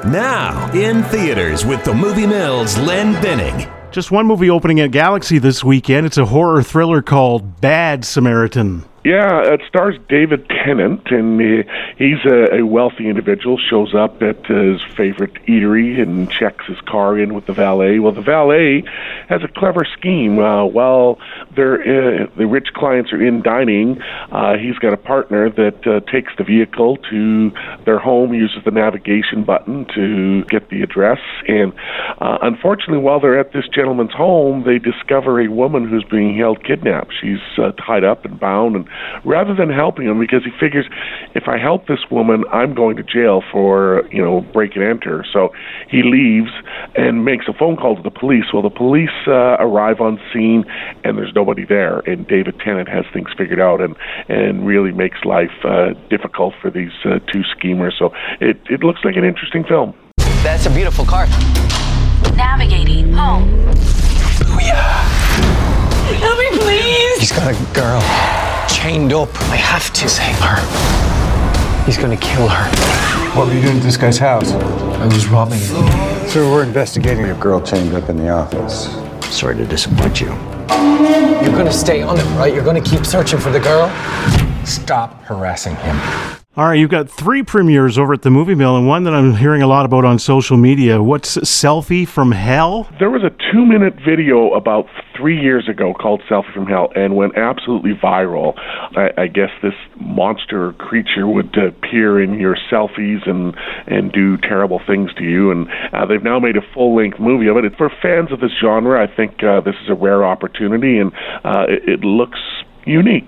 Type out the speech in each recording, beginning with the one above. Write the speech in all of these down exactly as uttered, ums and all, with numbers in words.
Now, in theaters with the Movie Mill's Len Binning. Just one movie opening at Galaxy this weekend. It's a horror thriller called Bad Samaritan. Yeah, it stars David Tennant, and he, he's a, a wealthy individual, shows up at his favorite eatery and checks his car in with the valet. Well, the valet has a clever scheme. Uh, while they're, uh, the rich clients are in dining, uh, he's got a partner that uh, takes the vehicle to their home, uses the navigation button to get the address, and uh, unfortunately, while they're at this gentleman's home, they discover a woman who's being held kidnapped. She's uh, tied up and bound, and rather than helping him, because he figures, if I help this woman, I'm going to jail for, you know, break and enter. So he leaves and makes a phone call to the police. Well, the police uh, arrive on scene, and there's nobody there. And David Tennant has things figured out, and, and really makes life uh, difficult for these uh, two schemers. So it, it looks like an interesting film. That's a beautiful car. Navigating home. Booyah! Help me, please! He's got a girl chained up. I have to save her. He's gonna kill her. What were you doing at this guy's house? I was robbing him. Sir, we're investigating a girl chained up in the office. Sorry to disappoint you. You're gonna stay on it, right? You're gonna keep searching for the girl? Stop harassing him. All right, you've got three premieres over at the Movie Mill, and one that I'm hearing a lot about on social media. What's Selfie from Hell? There was a two-minute video about three years ago called Selfie from Hell and went absolutely viral. I, I guess this monster creature would appear in your selfies and, and do terrible things to you, and uh, they've now made a full-length movie of it. For fans of this genre, I think uh, this is a rare opportunity, and uh, it, it looks unique.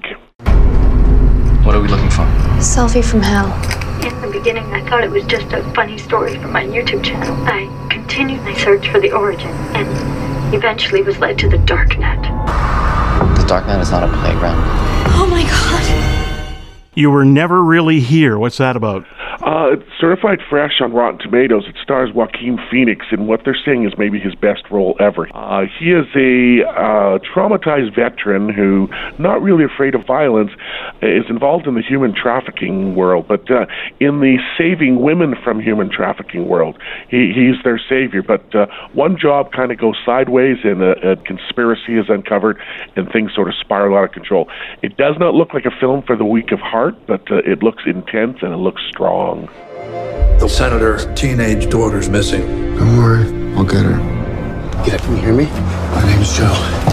What are we looking for? Selfie from Hell. In the beginning, I thought it was just a funny story from my YouTube channel. I continued my search for the origin, and eventually was led to the Darknet. The Darknet is not a playground. Oh my god. You Were Never Really Here. What's that about? Uh, it's certified fresh on Rotten Tomatoes. It stars Joaquin Phoenix, and what they're saying is maybe his best role ever. Uh, he is a uh, traumatized veteran who, not really afraid of violence, is involved in the human trafficking world, but uh, in the saving women from human trafficking world. He, he's their savior, but uh, one job kind of goes sideways, and a, a conspiracy is uncovered, and things sort of spiral out of control. It does not look like a film for the weak of heart, but uh, it looks intense and it looks strong. The senator's teenage daughter's missing. Don't worry, I'll get her. Yeah, can you hear me? My name's Joe.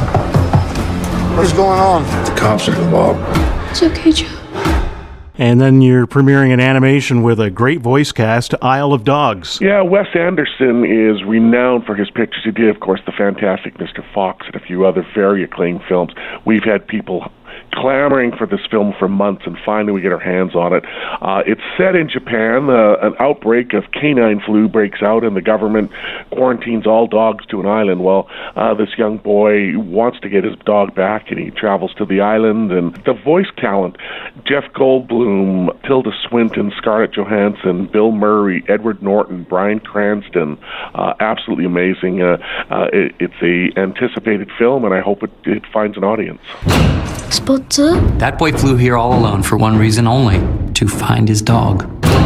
What's going on? The cops are involved. It's okay, Joe. And then you're premiering an animation with a great voice cast, Isle of Dogs. Yeah, Wes Anderson is renowned for his pictures. He did, of course, The Fantastic Mister Fox and a few other very acclaimed films. We've had people clamoring for this film for months, and finally we get our hands on it. Uh, it's set in Japan. Uh, an outbreak of canine flu breaks out, and the government quarantines all dogs to an island. Well, uh, this young boy wants to get his dog back, and he travels to the island. And the voice talent, Jeff Goldblum, Tilda Swinton, Scarlett Johansson, Bill Murray, Edward Norton, Bryan Cranston, uh, absolutely amazing. Uh, uh, it, it's a anticipated film, and I hope it, it finds an audience. Spotzer? That boy flew here all alone for one reason only, to find his dog.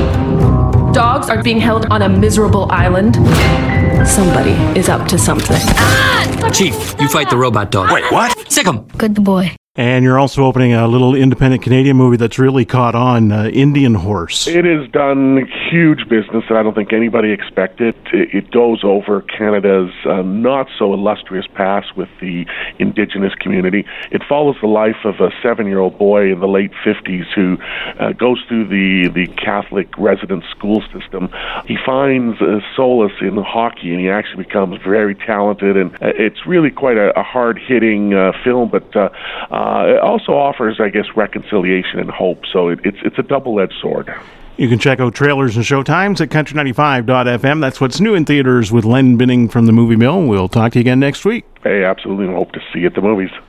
Dogs are being held on a miserable island. Somebody is up to something. Ah! Chief, you fight the robot dog. Wait, what? Sick him. Good boy. And you're also opening a little independent Canadian movie that's really caught on, uh, Indian Horse. It has done huge business that I don't think anybody expected. It, it goes over Canada's uh, not-so-illustrious past with the Indigenous community. It follows the life of a seven-year-old boy in the late fifties who uh, goes through the, the Catholic resident school system. He finds uh, solace in hockey, and he actually becomes very talented, and uh, it's really quite a, a hard-hitting uh, film, but uh, uh, it also offers, I guess, reconciliation and hope, so it, it's, it's a double-edged sword. You can check out trailers and showtimes at country ninety-five dot f m. That's what's new in theaters with Len Binning from the Movie Mill. We'll talk to you again next week. Hey, absolutely, and hope to see you at the movies.